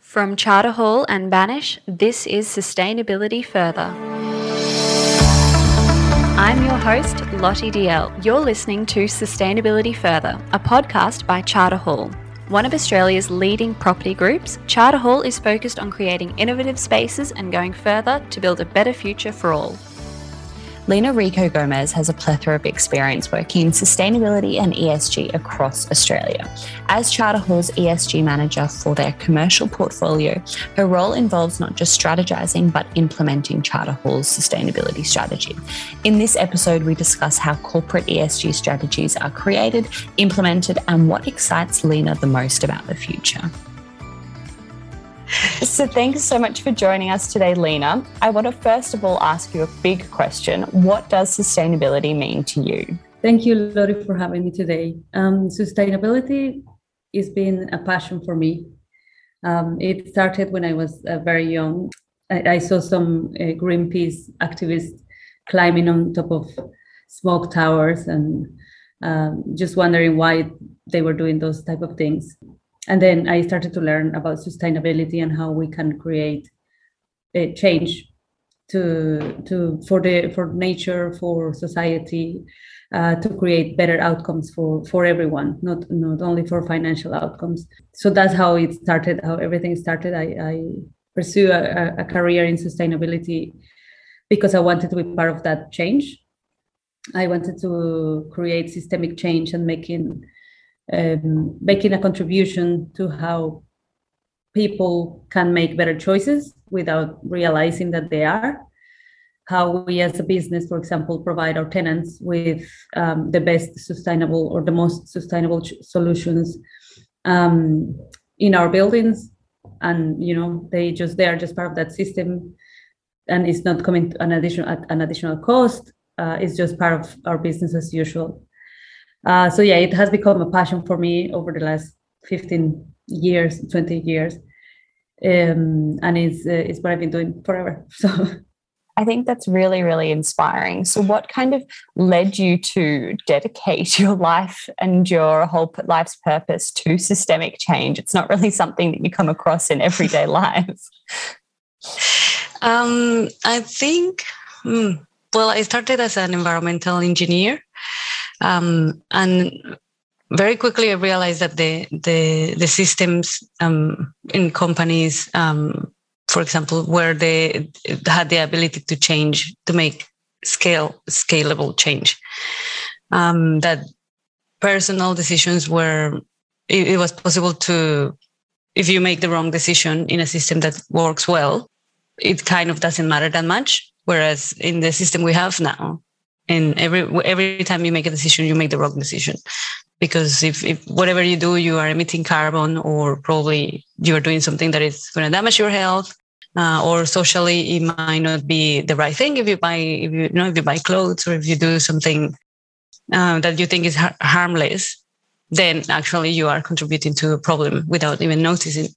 From Charter Hall and Banish, this is Sustainability Further. I'm your host, Lottie DL. You're listening to Sustainability Further, a podcast by Charter Hall. One of Australia's leading property groups, Charter Hall is focused on creating innovative spaces and going further to build a better future for all. Lina Rico Gomez has a plethora of experience working in sustainability and ESG across Australia. As Charter Hall's ESG manager for their commercial portfolio, her role involves not just strategising but implementing Charter Hall's sustainability strategy. In this episode, we discuss how corporate ESG strategies are created, implemented, and what excites Lina the most about the future. So thanks so much for joining us today, Lina. I want to first of all ask you a big question. What does sustainability mean to you? Thank you, Lottie, for having me today. Sustainability has been a passion for me. It started when I was very young. I saw some Greenpeace activists climbing on top of smoke towers and just wondering why they were doing those type of things. And then I started to learn about sustainability and how we can create a change for nature, for society, to create better outcomes for everyone, not only for financial outcomes. So that's how it started, how everything started. I pursue a career in sustainability because I wanted to be part of that change. I wanted to create systemic change and making a contribution to how people can make better choices without realizing that they are. How we as a business, for example, provide our tenants with the best sustainable or the most sustainable solutions in our buildings. And, they are just part of that system, and it's not coming at an additional cost. It's just part of our business as usual. It has become a passion for me over the last 15 years, 20 years. And it's what I've been doing forever. So I think that's really, really inspiring. So what kind of led you to dedicate your life and your whole life's purpose to systemic change? It's not really something that you come across in everyday life. I think, I started as an environmental engineer. And very quickly I realized that the systems in companies, for example, where they had the ability to change, to make scalable change, that personal decisions were, it was possible to, if you make the wrong decision in a system that works well, it kind of doesn't matter that much. Whereas in the system we have now, and every time you make a decision, you make the wrong decision. Because if whatever you do, you are emitting carbon, or probably you are doing something that is going to damage your health, or socially it might not be the right thing. If you buy clothes, or if you do something that you think is harmless, then actually you are contributing to a problem without even noticing.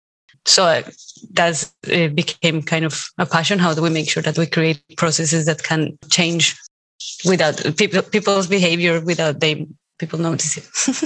So that became kind of a passion. How do we make sure that we create processes that can change without people's behavior, without people notice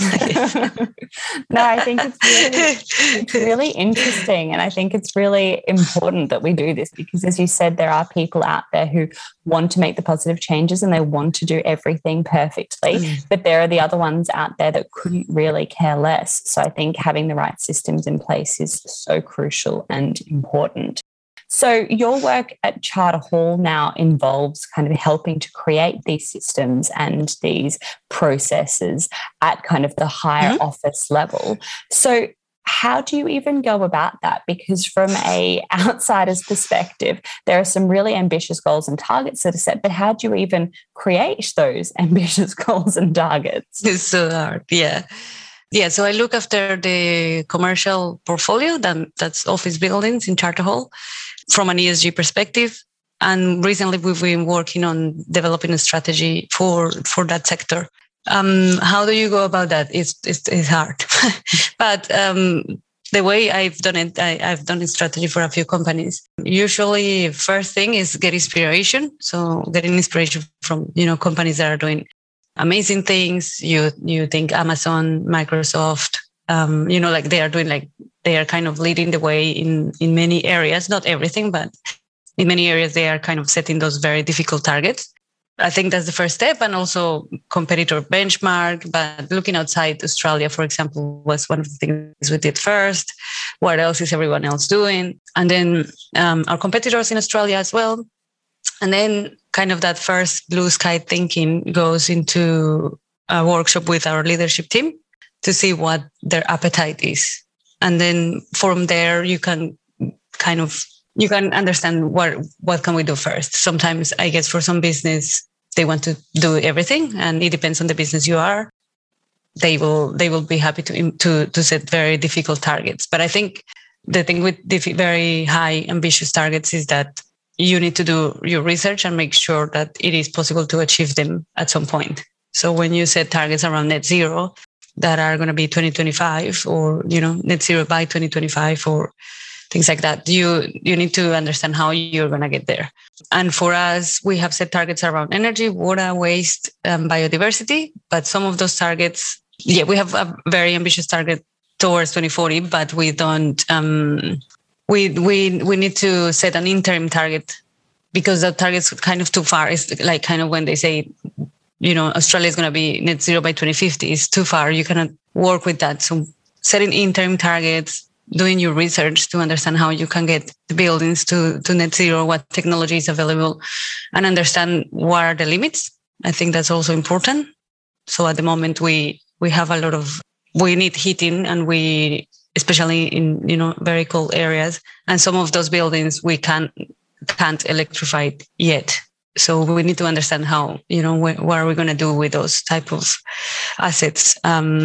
it? No, I think it's really interesting, and I think it's really important that we do this because, as you said, there are people out there who want to make the positive changes and they want to do everything perfectly, but there are the other ones out there that couldn't really care less. So I think having the right systems in place is so crucial and important. So your work at Charter Hall now involves kind of helping to create these systems and these processes at kind of the higher office level. So how do you even go about that? Because from an outsider's perspective, there are some really ambitious goals and targets that are set, but how do you even create those ambitious goals and targets? It's so hard, yeah. Yeah, so I look after the commercial portfolio, that's office buildings in Charter Hall, from an ESG perspective. And recently we've been working on developing a strategy for that sector. How do you go about that? It's hard. But the way I've done it, I've done a strategy for a few companies. Usually first thing is get inspiration. So getting inspiration from, companies that are doing amazing things. You think Amazon, Microsoft, like they are doing, like they are kind of leading the way in many areas, not everything, but in many areas they are kind of setting those very difficult targets. I think that's the first step, and also competitor benchmark. But looking outside Australia, for example, was one of the things we did first. What else is everyone else doing? And then our competitors in Australia as well. And then kind of that first blue sky thinking goes into a workshop with our leadership team to see what their appetite is. And then from there, you can understand what can we do first. Sometimes, I guess, for some business, they want to do everything, and it depends on the business you are. They will be happy to set very difficult targets. But I think the thing with very high ambitious targets is that you need to do your research and make sure that it is possible to achieve them at some point. So when you set targets around net zero that are going to be 2025, or net zero by 2025, or things like that, you need to understand how you're going to get there. And for us, we have set targets around energy, water, waste, biodiversity. But some of those targets, we have a very ambitious target towards 2040, but we don't. We need to set an interim target, because the target's kind of too far. It's like kind of when they say, Australia is going to be net zero by 2050. It's too far. You cannot work with that. So setting interim targets, doing your research to understand how you can get the buildings to net zero, what technology is available, and understand what are the limits. I think that's also important. So at the moment, we have we need heating, and especially in very cold areas, and some of those buildings we can't electrify yet. So we need to understand how, what are we going to do with those type of assets.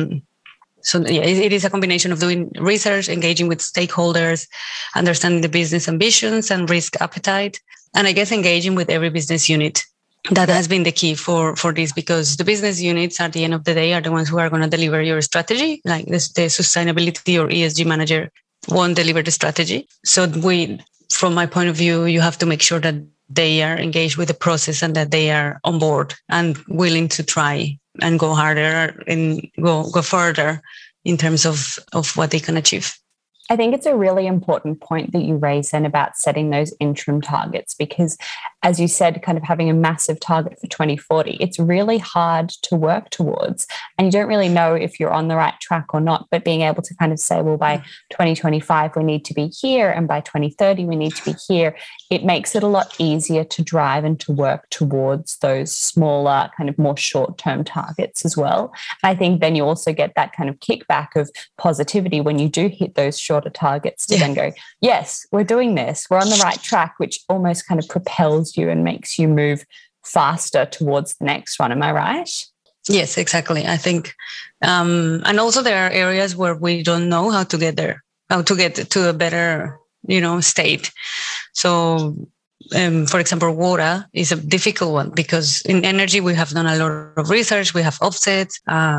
So it is a combination of doing research, engaging with stakeholders, understanding the business ambitions and risk appetite, and I guess engaging with every business unit. That has been the key for this, because the business units at the end of the day are the ones who are going to deliver your strategy. Like the sustainability or ESG manager won't deliver the strategy. So from my point of view, you have to make sure that they are engaged with the process and that they are on board and willing to try and go harder and go further in terms of what they can achieve. I think it's a really important point that you raise then about setting those interim targets, because as you said, kind of having a massive target for 2040, it's really hard to work towards, and you don't really know if you're on the right track or not. But being able to kind of say, well, by 2025, we need to be here, and by 2030, we need to be here, it makes it a lot easier to drive and to work towards those smaller, kind of more short-term targets as well. I think then you also get that kind of kickback of positivity when you do hit those shorter targets to then go, yes, we're doing this, we're on the right track, which almost kind of propels you and makes you move faster towards the next one. Am I right? Yes, exactly. I think, and also there are areas where we don't know how to get there, how to get to a better, state. So, for example, water is a difficult one, because in energy, we have done a lot of research. We have offsets.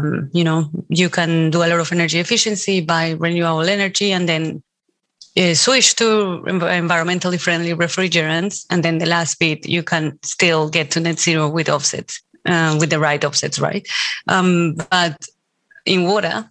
You can do a lot of energy efficiency by renewable energy, and then switch to environmentally friendly refrigerants. And then the last bit, you can still get to net zero with offsets, with the right offsets, right? But in water,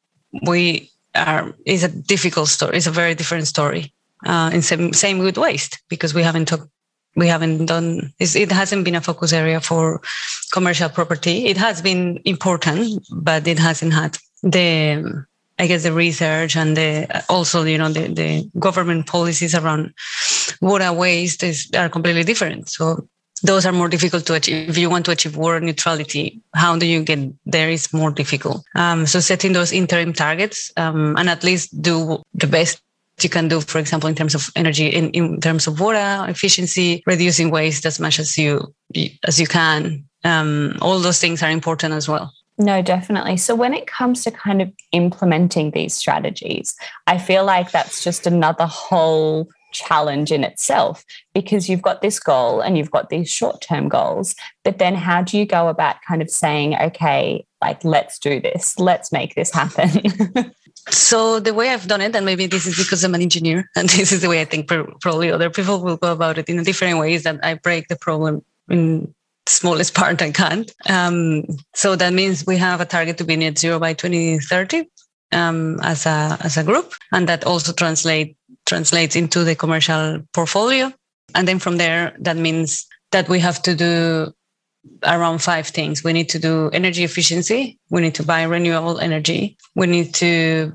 it's a difficult story. It's a very different story. And same with waste, because it hasn't been a focus area for commercial property. It has been important, but it hasn't had the research and the government policies around water waste are completely different. So those are more difficult to achieve. If you want to achieve water neutrality, how do you get there is more difficult. So setting those interim targets and at least do the best you can do, for example, in terms of energy, in terms of water efficiency, reducing waste as much as you can. All those things are important as well. No, definitely. So when it comes to kind of implementing these strategies, I feel like that's just another whole challenge in itself, because you've got this goal and you've got these short-term goals, but then how do you go about kind of saying, okay, like, let's do this, let's make this happen? So the way I've done it, and maybe this is because I'm an engineer, and this is the way I think probably other people will go about it in different ways, that I break the problem in the smallest part I can. So that means we have a target to be net zero by 2030. as a group, and that also translates into the commercial portfolio. And then from there, that means that we have to do around 5 things. We need to do energy efficiency. We need to buy renewable energy. We need to,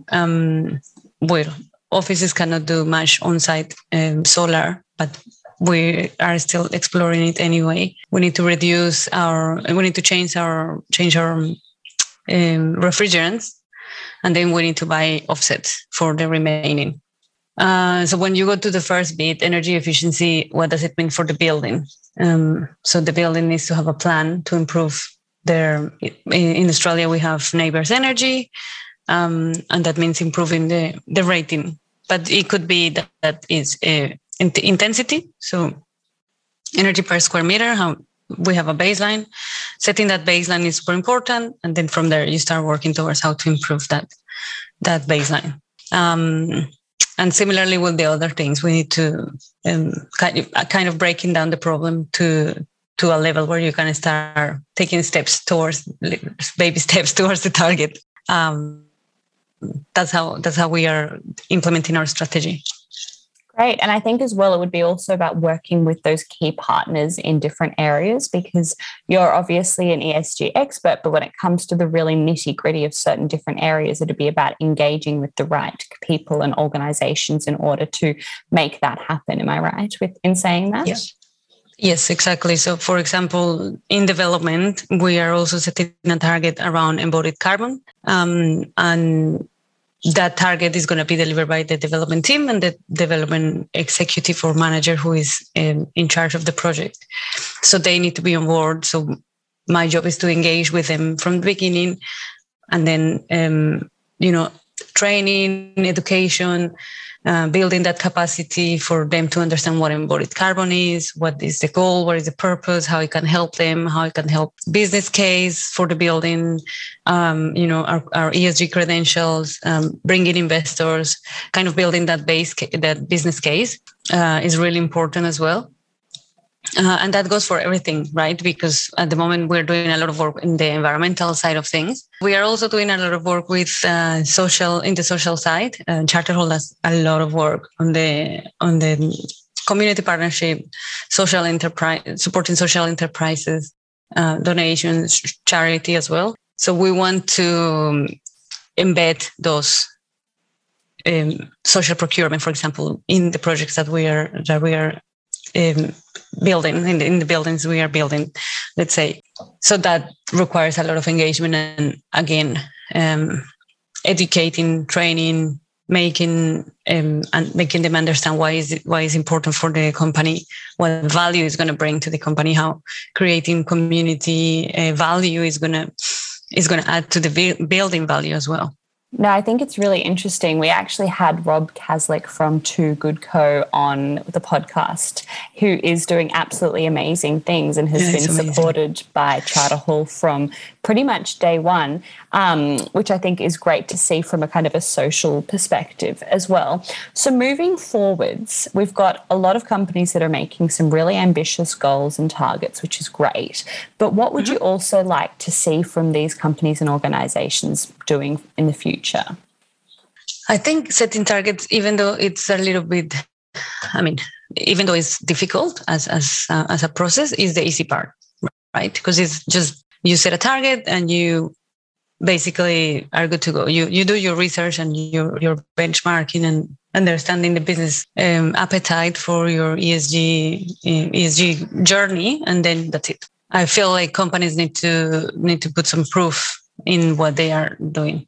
offices cannot do much on-site solar, but we are still exploring it anyway. We need to change our refrigerants, and then we need to buy offsets for the remaining. So when you go to the first bit, energy efficiency, what does it mean for the building? So the building needs to have a plan to improve in Australia, we have neighbors energy, and that means improving the rating. But it could be that is intensity. So energy per square meter, how we have a baseline. Setting that baseline is super important. And then from there, you start working towards how to improve that baseline. And similarly with the other things, we need to kind of breaking down the problem to a level where you can start taking baby steps towards the target. That's how we are implementing our strategy. Great. And I think as well, it would be also about working with those key partners in different areas, because you're obviously an ESG expert, but when it comes to the really nitty gritty of certain different areas, it'd be about engaging with the right people and organizations in order to make that happen. Am I right in saying that? Yes, exactly. So for example, in development, we are also setting a target around embodied carbon. And that target is going to be delivered by the development team and the development executive or manager who is in charge of the project. So they need to be on board. So my job is to engage with them from the beginning, and then, training, education, building that capacity for them to understand what embodied carbon is, what is the goal, what is the purpose, how it can help them, how it can help business case for the building, our ESG credentials, bringing investors, kind of building that business case is really important as well. And that goes for everything, right? Because at the moment we're doing a lot of work in the environmental side of things. We are also doing a lot of work with in the social side. Charterhall does a lot of work on the community partnership, social enterprise, supporting social enterprises, donations, charity as well. So we want to embed those social procurement, for example, in the projects that we are building, in the buildings we are building, let's say. So that requires a lot of engagement and, again, educating, training, making them understand why is important for the company, what value is going to bring to the company, how creating community value is going to add to the building value as well. No, I think it's really interesting. We actually had Rob Caslick from Too Good Co on the podcast, who is doing absolutely amazing things and has been supported by Charterhall from pretty much day one, which I think is great to see from a kind of a social perspective as well. So moving forwards, we've got a lot of companies that are making some really ambitious goals and targets, which is great. But what would you also like to see from these companies and organizations doing in the future? I think setting targets, even though it's a little bit, even though it's difficult as a process, is the easy part, right? Because it's just, you set a target and you basically are good to go. You do your research and your benchmarking and understanding the business appetite for your ESG journey, and then that's it. I feel like companies need to put some proof in what they are doing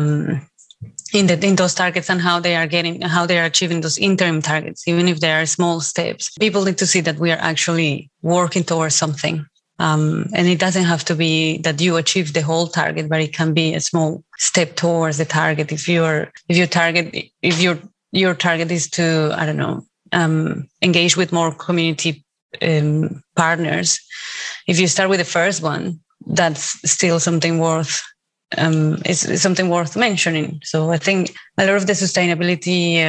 in those targets and how they are achieving those interim targets, even if they are small steps. People need to see that we are actually working towards something. And it doesn't have to be that you achieve the whole target, but it can be a small step towards the target. If your target is to, I don't know, engage with more community partners, if you start with the first one, that's still something worth mentioning. So I think a lot of the sustainability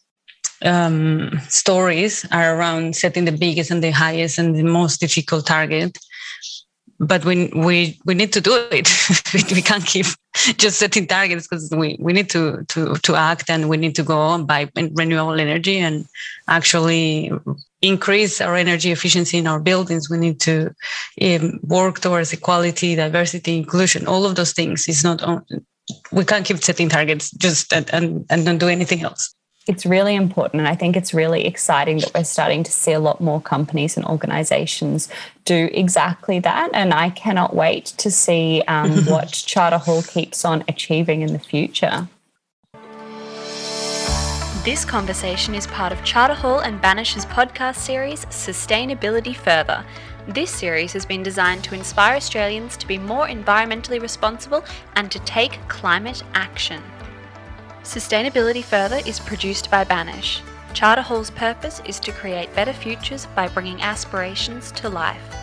stories are around setting the biggest and the highest and the most difficult target. But we need to do it. We can't keep just setting targets, because we need to act, and we need to go on by renewable energy and actually increase our energy efficiency in our buildings. We need to work towards equality, diversity, inclusion, all of those things. It's not we can't keep setting targets just and don't do anything else. It's really important, and I think it's really exciting that we're starting to see a lot more companies and organisations do exactly that, and I cannot wait to see what Charter Hall keeps on achieving in the future. This conversation is part of Charter Hall and Banish's podcast series, Sustainability Further. This series has been designed to inspire Australians to be more environmentally responsible and to take climate action. Sustainability Further is produced by Banish. Charter Hall's purpose is to create better futures by bringing aspirations to life.